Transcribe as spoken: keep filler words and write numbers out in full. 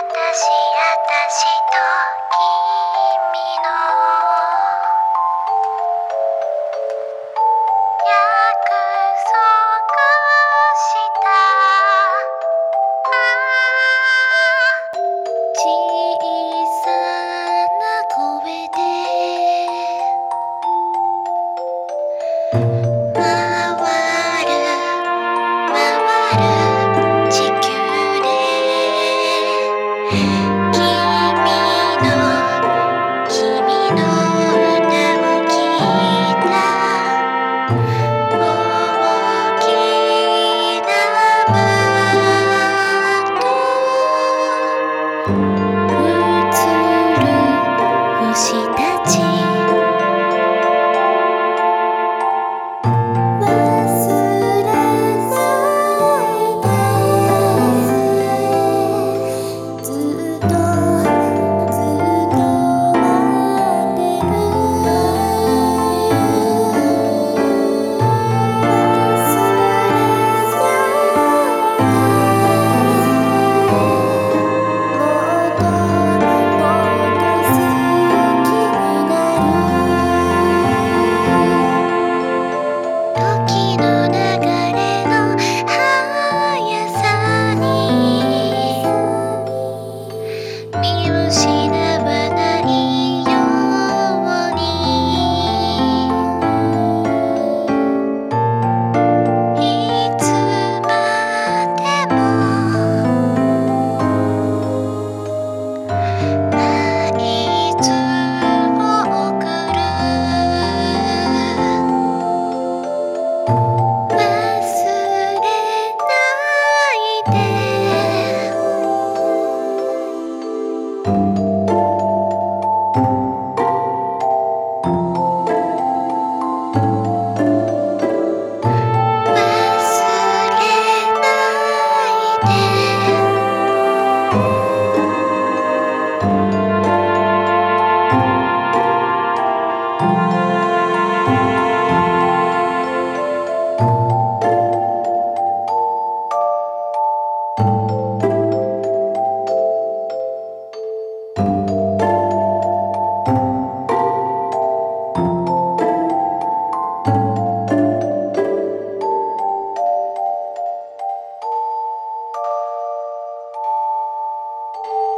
私と君の約束した小さな声で回る回る地球で君の君の歌を聴いた大きな窓映る星たち忘れないでずっとずっと待ってる忘れないでもっともっと好きになる時の流れの速さに見失わないようにいつまでも合図を送る忘れないで忘れないで